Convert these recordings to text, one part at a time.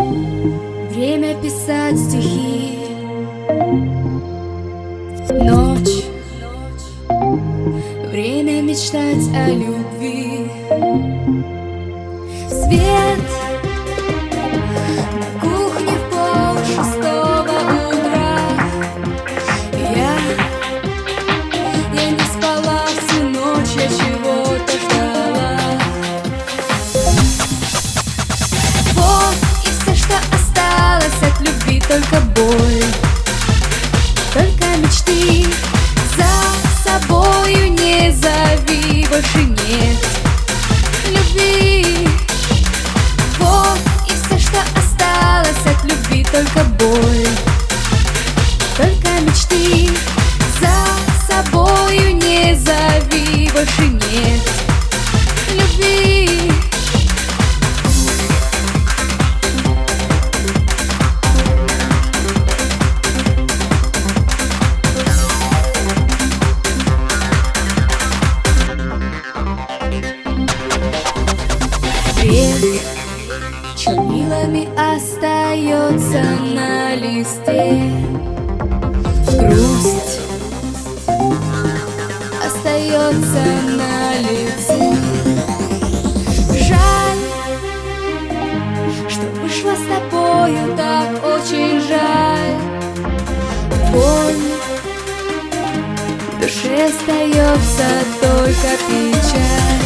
Время писать стихи. Ночь. Время мечтать о любви. Свет на кухне в 5:30 утра. Я не спала всю ночь, я чего-то ждала. Вот и все, что осталось от любви, только боль, только мечты. За собою не зови, больше нет любви. Вот и все, что осталось от любви, только боль, только мечты. За собою не зови, больше нет любви. Цвет чернилами остается на листе. Грусть остается на лице. Жаль, что вышло с тобою так, очень жаль. Боль в душе остается только печаль.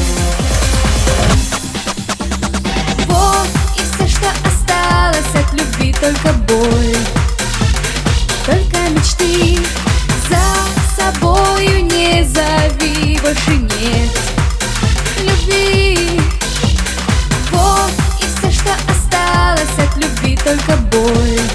Вот и все, что осталось от любви, только боль, только мечты. За собою не зови, больше нет любви. Вот и все, что осталось от любви, только боль,